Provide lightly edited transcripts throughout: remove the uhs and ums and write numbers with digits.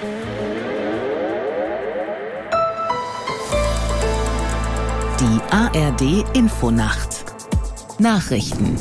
Die ARD-Infonacht Nachrichten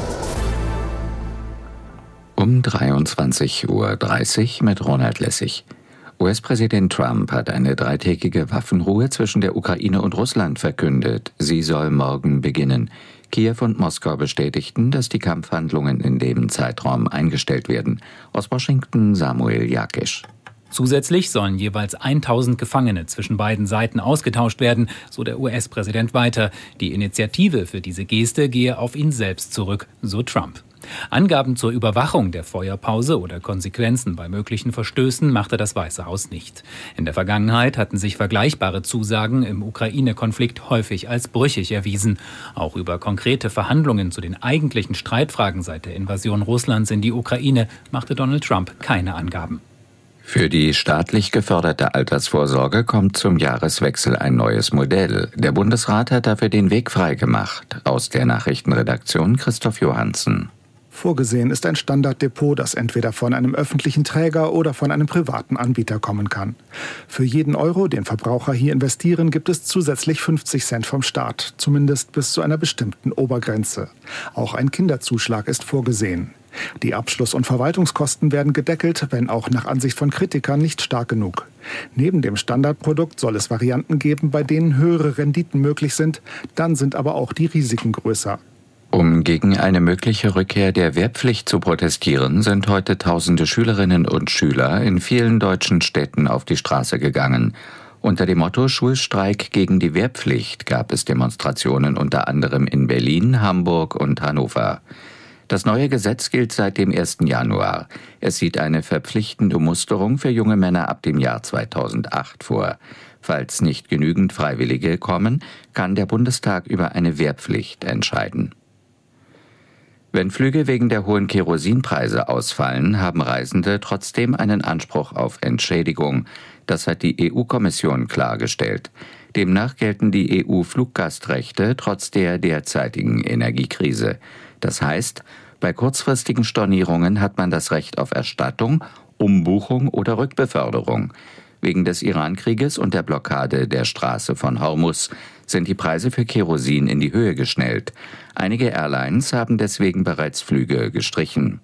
um 23:30 Uhr mit Ronald Lessig. US-Präsident Trump hat eine 3-tägige Waffenruhe zwischen der Ukraine und Russland verkündet. Sie soll morgen beginnen. Kiew und Moskau bestätigten, dass die Kampfhandlungen in dem Zeitraum eingestellt werden. Aus Washington Samuel Jakisch. Zusätzlich sollen jeweils 1000 Gefangene zwischen beiden Seiten ausgetauscht werden, so der US-Präsident weiter. Die Initiative für diese Geste gehe auf ihn selbst zurück, so Trump. Angaben zur Überwachung der Feuerpause oder Konsequenzen bei möglichen Verstößen machte das Weiße Haus nicht. In der Vergangenheit hatten sich vergleichbare Zusagen im Ukraine-Konflikt häufig als brüchig erwiesen. Auch über konkrete Verhandlungen zu den eigentlichen Streitfragen seit der Invasion Russlands in die Ukraine machte Donald Trump keine Angaben. Für die staatlich geförderte Altersvorsorge kommt zum Jahreswechsel ein neues Modell. Der Bundesrat hat dafür den Weg freigemacht. Aus der Nachrichtenredaktion Christoph Johansen. Vorgesehen ist ein Standarddepot, das entweder von einem öffentlichen Träger oder von einem privaten Anbieter kommen kann. Für jeden Euro, den Verbraucher hier investieren, gibt es zusätzlich 50 Cent vom Staat, zumindest bis zu einer bestimmten Obergrenze. Auch ein Kinderzuschlag ist vorgesehen. Die Abschluss- und Verwaltungskosten werden gedeckelt, wenn auch nach Ansicht von Kritikern nicht stark genug. Neben dem Standardprodukt soll es Varianten geben, bei denen höhere Renditen möglich sind, dann sind aber auch die Risiken größer. Um gegen eine mögliche Rückkehr der Wehrpflicht zu protestieren, sind heute tausende Schülerinnen und Schüler in vielen deutschen Städten auf die Straße gegangen. Unter dem Motto Schulstreik gegen die Wehrpflicht gab es Demonstrationen unter anderem in Berlin, Hamburg und Hannover. Das neue Gesetz gilt seit dem 1. Januar. Es sieht eine verpflichtende Musterung für junge Männer ab dem Jahr 2008 vor. Falls nicht genügend Freiwillige kommen, kann der Bundestag über eine Wehrpflicht entscheiden. Wenn Flüge wegen der hohen Kerosinpreise ausfallen, haben Reisende trotzdem einen Anspruch auf Entschädigung. Das hat die EU-Kommission klargestellt. Demnach gelten die EU-Fluggastrechte trotz der derzeitigen Energiekrise. Das heißt, bei kurzfristigen Stornierungen hat man das Recht auf Erstattung, Umbuchung oder Rückbeförderung. Wegen des Iran-Krieges und der Blockade der Straße von Hormuz sind die Preise für Kerosin in die Höhe geschnellt. Einige Airlines haben deswegen bereits Flüge gestrichen.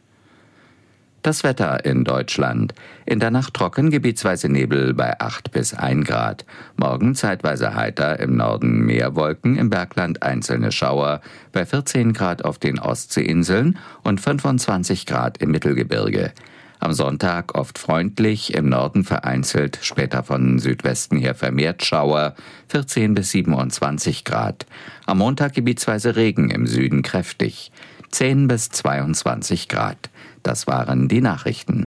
Das Wetter in Deutschland. In der Nacht trocken, gebietsweise Nebel bei 8 bis 1 Grad. Morgen zeitweise heiter, im Norden mehr Wolken, im Bergland einzelne Schauer, bei 14 Grad auf den Ostseeinseln und 25 Grad im Mittelgebirge. Am Sonntag oft freundlich, im Norden vereinzelt, später von Südwesten her vermehrt Schauer, 14 bis 27 Grad. Am Montag gebietsweise Regen, im Süden kräftig, 10 bis 22 Grad. Das waren die Nachrichten.